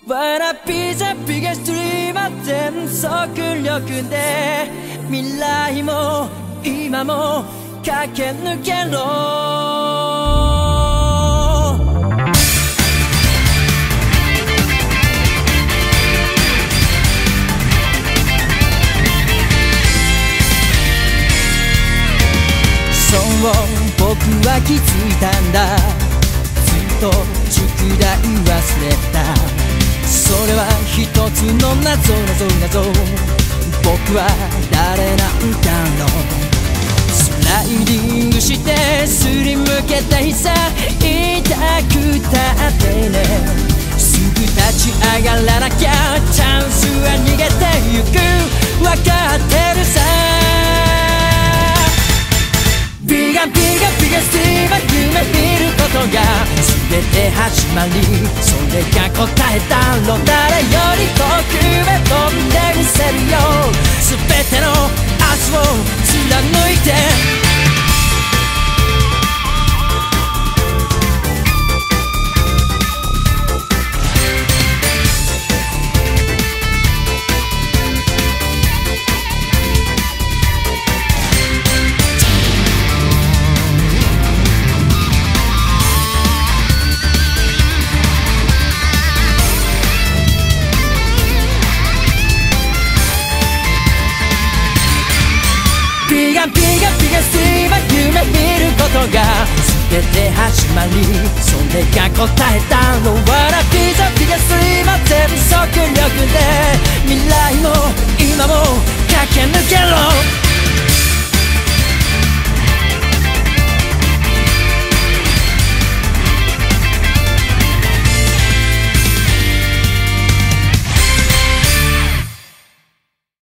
Wanna be the biggest dreamer 全速力で未来も今も駆け抜けろ。そう僕は気づいたんだ。ずっと宿題忘れた。それは一つの謎。僕は誰なんだろう。スライディングしてすりむけた日さ、痛くたってね。すぐ立ち上がらなきゃチャンスは逃げてゆく。わかってるさ。ビガスティーは夢見ることが全て始まり、それが答えだろう。誰より遠くへ飛んでみせるよ。全ての明日を貫いて。ビガスティーは夢見ることが全て始まり、それが答えだろう。Wanna be the biggest dreamer 全速力で未来も今も駆け抜けろ。